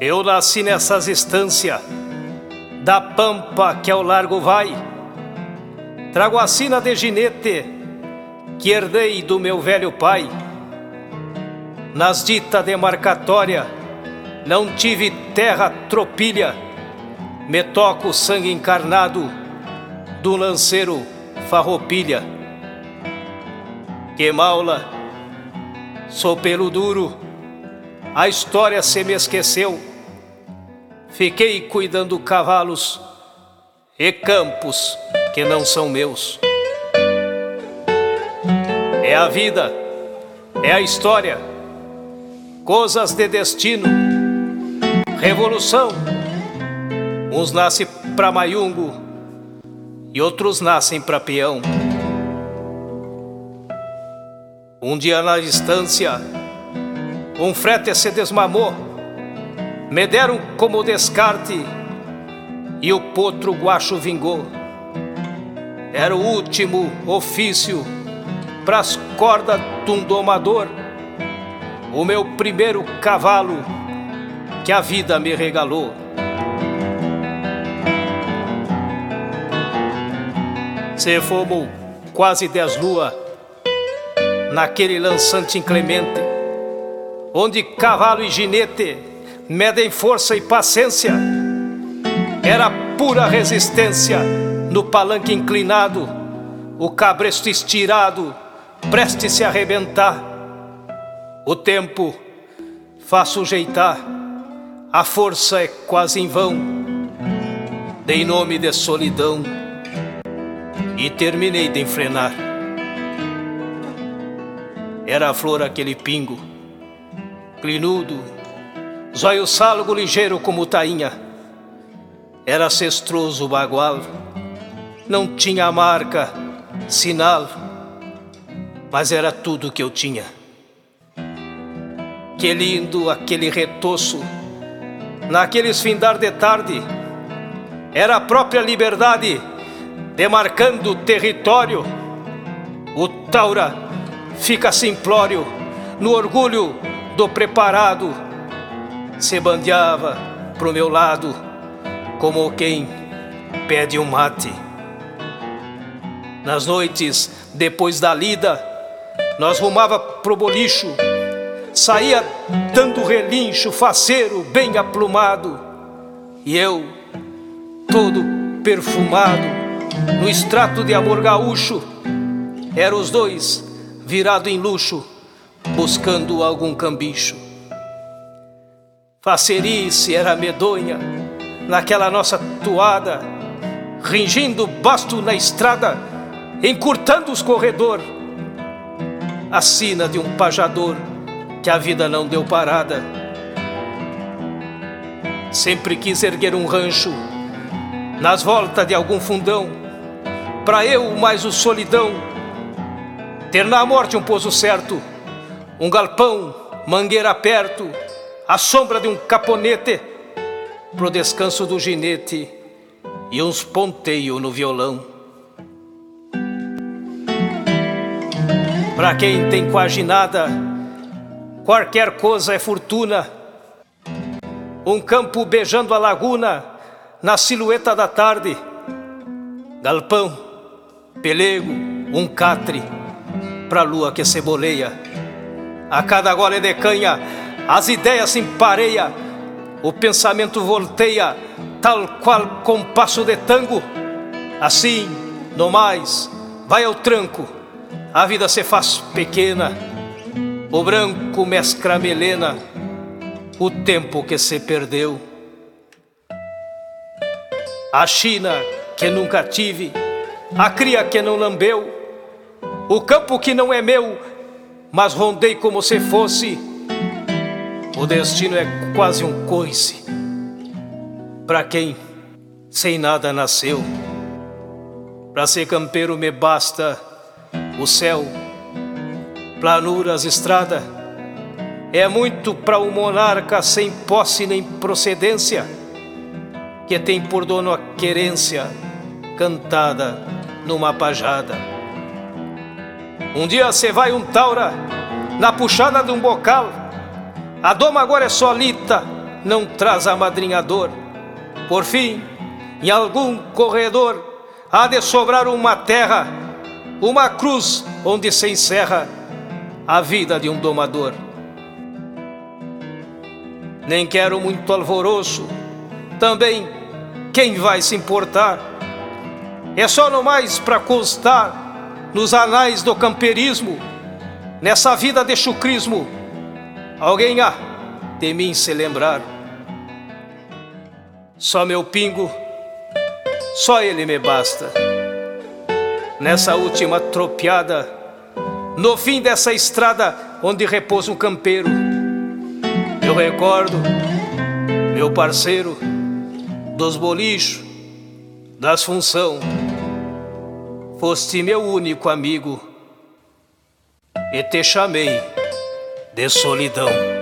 Eu nasci nessas estâncias da pampa que ao largo vai. Trago a sina de ginete que herdei do meu velho pai. Nas ditas demarcatória não tive terra tropilha. Me toco o sangue encarnado do lanceiro farroupilha. Que maula, sou pelo duro, a história se me esqueceu. Fiquei cuidando cavalos e campos que não são meus. É a vida, é a história, coisas de destino, revolução. Uns nascem pra maiungo e outros nascem pra peão. Um dia na distância, um frete se desmamou. Me deram como descarte e o potro guacho vingou. Era o último ofício pras cordas de um domador. O meu primeiro cavalo que a vida me regalou. Se fomos quase 10 lua naquele lançante inclemente, onde cavalo e ginete medem força e paciência. Era pura resistência no palanque inclinado, o cabresto estirado, preste-se a arrebentar. O tempo faz sujeitar, a força é quase em vão. Dei nome de solidão e terminei de enfrenar. Era a flor aquele pingo, clinudo, zóio salgo ligeiro como tainha. Era cestroso o bagual, não tinha marca, sinal, mas era tudo que eu tinha. Que lindo aquele retoço, naqueles findar de tarde. Era a própria liberdade, demarcando o território. O taura fica simplório no orgulho do preparado. Se bandeava pro meu lado como quem pede um mate. Nas noites depois da lida, nós rumava pro bolicho. Saía dando relincho, faceiro, bem aplumado. E eu, todo perfumado, no extrato de amor gaúcho. Era os dois virado em luxo, buscando algum cambicho. Facerice era medonha naquela nossa toada, ringindo basto na estrada, encurtando os corredor. A sina de um pajador que a vida não deu parada. Sempre quis erguer um rancho nas voltas de algum fundão, pra eu mais o solidão ter na morte um pouso certo, um galpão, mangueira perto, a sombra de um caponete pro descanso do ginete e uns ponteios no violão. Pra quem tem quase nada, qualquer coisa é fortuna. Um campo beijando a laguna na silhueta da tarde. Galpão, pelego, um catre pra lua que ceboleia. A cada gole de canha as ideias se empareia, o pensamento volteia, tal qual compasso de tango. Assim, no mais, vai ao tranco, a vida se faz pequena. O branco mescla a melena, o tempo que se perdeu. A China que nunca tive, a cria que não lambeu, o campo que não é meu, mas rondei como se fosse. O destino é quase um coice pra quem sem nada nasceu. Pra ser campeiro me basta o céu, planuras, estrada. É muito pra um monarca sem posse nem procedência, que tem por dono a querência cantada numa pajada. Um dia cê vai um taura na puxada de um bocal. A doma agora é solita, não traz amadrinhador. Por fim, em algum corredor, há de sobrar uma terra, uma cruz onde se encerra a vida de um domador. Nem quero muito alvoroço, também quem vai se importar? É só no mais pra constar nos anais do camperismo, nessa vida de chucrismo, alguém há de mim se lembrar. Só meu pingo, só ele me basta. Nessa última tropiada, no fim dessa estrada onde repousa um campeiro, eu recordo meu parceiro dos bolichos, das função. Foste meu único amigo e te chamei de solidão.